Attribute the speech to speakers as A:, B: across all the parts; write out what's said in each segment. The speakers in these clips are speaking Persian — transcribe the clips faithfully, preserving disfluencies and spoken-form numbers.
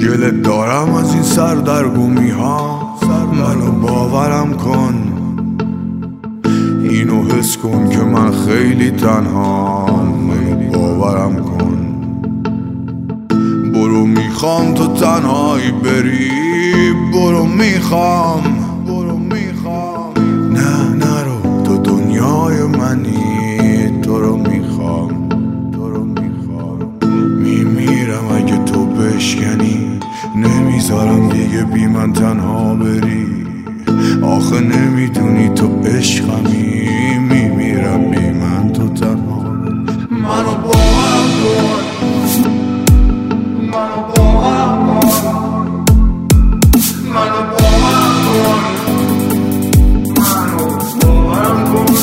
A: گله دارم از این سردرگمی ها، منو باورم کن، اینو حس کن که من خیلی تنهام، منو باورم کن. برو میخوام تو تنهایی بری، برو میخوام، برو میخوام. نه نرو تو دنیای منی، تو رو میخوام، تو رو میخوام. میمیرم اگه تو بشکنی، نمیذارم دیگه بی من تنها بری. آخه نمیدونی تو عشقمی، میمیرم بی من تو تنها بری. منو باورم کن، منو باورم کن، منو باورم کن، منو باورم کن.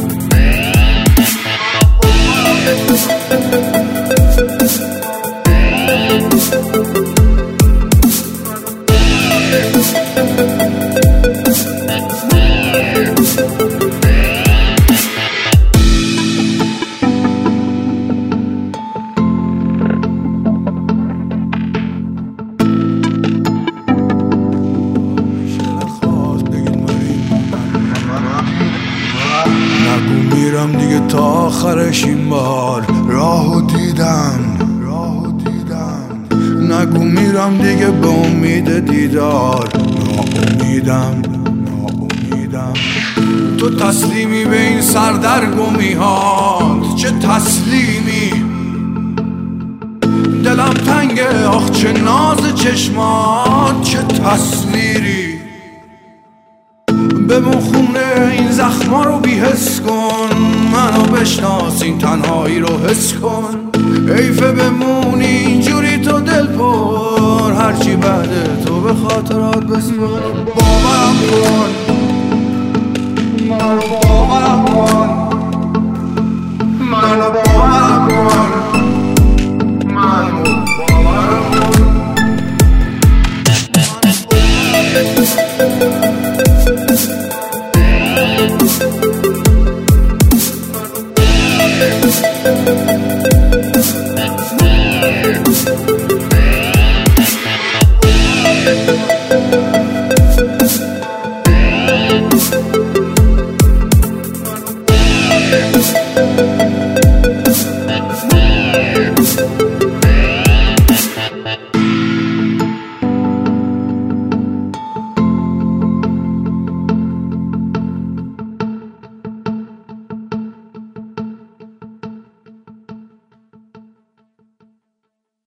A: نگو میرم دیگه تا آخرش این بار، راهو دیدم، راهو دیدم. نگو میرم دیگه به امید دیدار، ناامیدم، ناامیدم. تو تسلیمی به این سردرگمی هات، چه تسلیمی. دلم تنگه آخ چه ناز چشمات، چه تصویری. بمون خونه این زخما رو بی‌حس کن، منو بشناس این تنهایی رو حس کن. حیفه بمونی اینجوری تو دل پر، هرچی بعد تو به خاطرات بسپر. باورم کن، منو باورم کن، منو باورم کن.